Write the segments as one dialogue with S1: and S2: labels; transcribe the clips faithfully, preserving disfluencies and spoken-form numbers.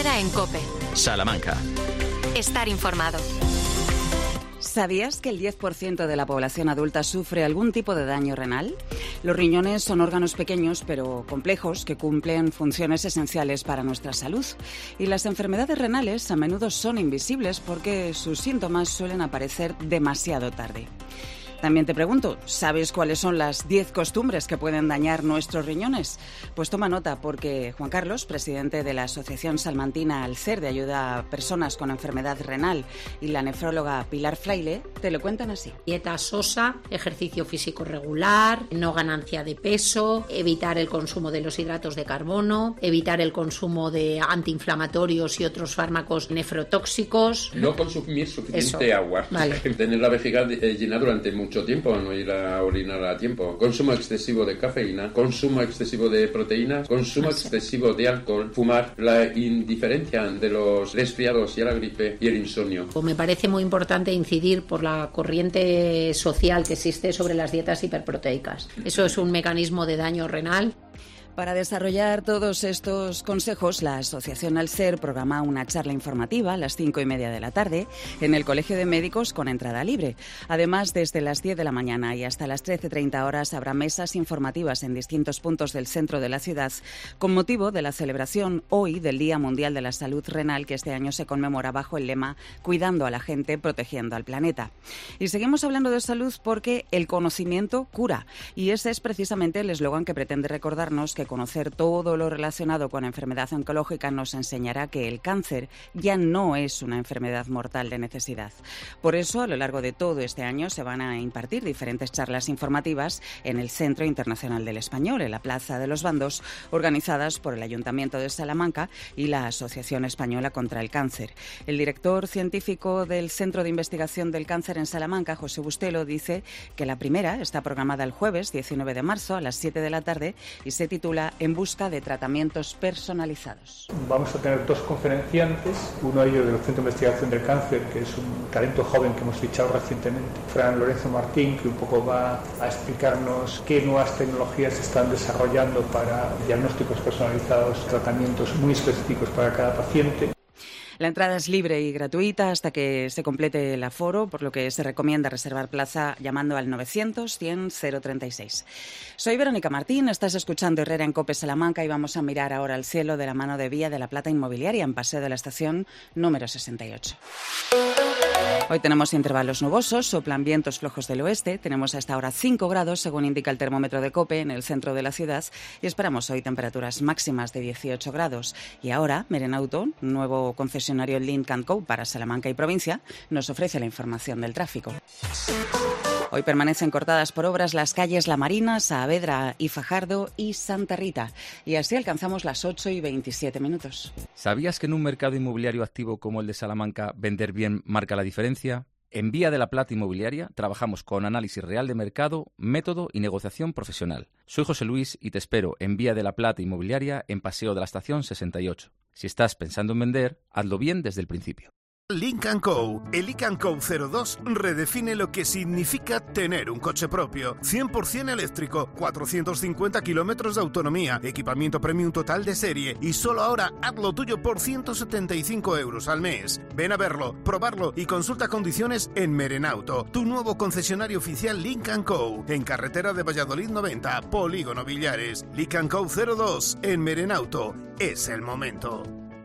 S1: Herrera en COPE.
S2: Salamanca.
S1: Estar informado.
S3: ¿Sabías que el diez por ciento de la población adulta sufre algún tipo de daño renal? Los riñones son órganos pequeños pero complejos que cumplen funciones esenciales para nuestra salud. Y las enfermedades renales a menudo son invisibles porque sus síntomas suelen aparecer demasiado tarde. También te pregunto, ¿sabes cuáles son las diez costumbres que pueden dañar nuestros riñones? Pues toma nota, porque Juan Carlos, presidente de la Asociación Salmantina Alcer de Ayuda a Personas con Enfermedad Renal, y la nefróloga Pilar Fraile, te lo cuentan así.
S4: Dieta sosa, ejercicio físico regular, no ganancia de peso, evitar el consumo de los hidratos de carbono, evitar el consumo de antiinflamatorios y otros fármacos nefrotóxicos.
S5: No consumir suficiente
S4: Eso.
S5: agua.
S4: Vale.
S5: Tener la vejiga llena durante mucho tiempo, no ir a orinar a tiempo. Consumo excesivo de cafeína, consumo excesivo de proteínas, consumo excesivo de alcohol, fumar, la indiferencia de los resfriados y a la gripe y el insomnio.
S4: Me parece muy importante incidir por la corriente social que existe sobre las dietas hiperproteicas. Eso es un mecanismo de daño renal.
S3: Para desarrollar todos estos consejos, la Asociación Alcer programa una charla informativa a las cinco y media de la tarde en el Colegio de Médicos con entrada libre. Además, desde las diez de la mañana y hasta las trece treinta horas habrá mesas informativas en distintos puntos del centro de la ciudad con motivo de la celebración hoy del Día Mundial de la Salud Renal, que este año se conmemora bajo el lema Cuidando a la gente, protegiendo al planeta. Y seguimos hablando de salud porque el conocimiento cura, y ese es precisamente el eslogan que pretende recordarnos que conocer todo lo relacionado con enfermedad oncológica nos enseñará que el cáncer ya no es una enfermedad mortal de necesidad. Por eso, a lo largo de todo este año se van a impartir diferentes charlas informativas en el Centro Internacional del Español, en la Plaza de los Bandos, organizadas por el Ayuntamiento de Salamanca y la Asociación Española contra el Cáncer. El director científico del Centro de Investigación del Cáncer en Salamanca, José Bustelo, dice que la primera está programada el jueves diecinueve de marzo a las siete de la tarde y se titula En busca de tratamientos personalizados.
S6: Vamos a tener dos conferenciantes, uno de ellos del Centro de Investigación del Cáncer, que es un talento joven que hemos fichado recientemente, Fran Lorenzo Martín, que un poco va a explicarnos qué nuevas tecnologías se están desarrollando para diagnósticos personalizados, tratamientos muy específicos para cada paciente.
S3: La entrada es libre y gratuita hasta que se complete el aforo, por lo que se recomienda reservar plaza llamando al novecientos cien cero treinta y seis. Soy Verónica Martín, estás escuchando Herrera en COPE Salamanca y vamos a mirar ahora al cielo de la mano de Vía de la Plata Inmobiliaria en Paseo de la Estación número sesenta y ocho. Hoy tenemos intervalos nubosos, soplan vientos flojos del oeste, tenemos hasta ahora cinco grados según indica el termómetro de COPE en el centro de la ciudad y esperamos hoy temperaturas máximas de dieciocho grados. Y ahora, Merenauto, nuevo concesionario Lynk and Co para Salamanca y provincia, nos ofrece la información del tráfico. Hoy permanecen cortadas por obras las calles La Marina, Saavedra y Fajardo y Santa Rita. Y así alcanzamos las ocho y veintisiete minutos.
S7: ¿Sabías que en un mercado inmobiliario activo como el de Salamanca, vender bien marca la diferencia? En Vía de la Plata Inmobiliaria trabajamos con análisis real de mercado, método y negociación profesional. Soy José Luis y te espero en Vía de la Plata Inmobiliaria en Paseo de la Estación sesenta y ocho. Si estás pensando en vender, hazlo bien desde el principio.
S8: Lynk and Co. El Lynk and Co cero dos redefine lo que significa tener un coche propio. cien por ciento eléctrico, cuatrocientos cincuenta kilómetros de autonomía, equipamiento premium total de serie y solo ahora hazlo tuyo por ciento setenta y cinco euros al mes. Ven a verlo, probarlo y consulta condiciones en Merenauto, tu nuevo concesionario oficial Lynk and Co. En carretera de Valladolid noventa, Polígono Villares. Lynk and Co cero dos en Merenauto. Es el momento.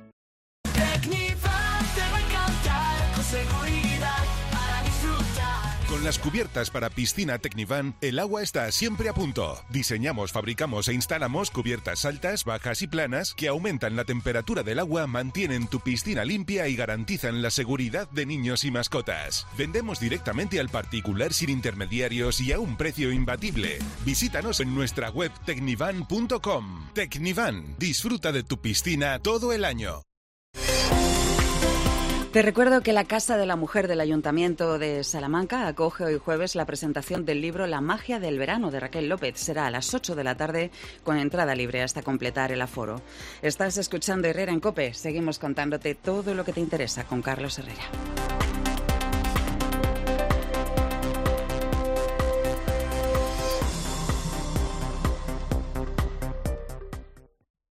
S9: Con las cubiertas para piscina Tecnivan, el agua está siempre a punto. Diseñamos, fabricamos e instalamos cubiertas altas, bajas y planas que aumentan la temperatura del agua, mantienen tu piscina limpia y garantizan la seguridad de niños y mascotas. Vendemos directamente al particular sin intermediarios y a un precio imbatible. Visítanos en nuestra web tecnivan punto com. Tecnivan, disfruta de tu piscina todo el año.
S3: Te recuerdo que la Casa de la Mujer del Ayuntamiento de Salamanca acoge hoy jueves la presentación del libro La magia del verano de Raquel López. Será a las ocho de la tarde con entrada libre hasta completar el aforo. Estás escuchando Herrera en COPE. Seguimos contándote todo lo que te interesa con Carlos Herrera.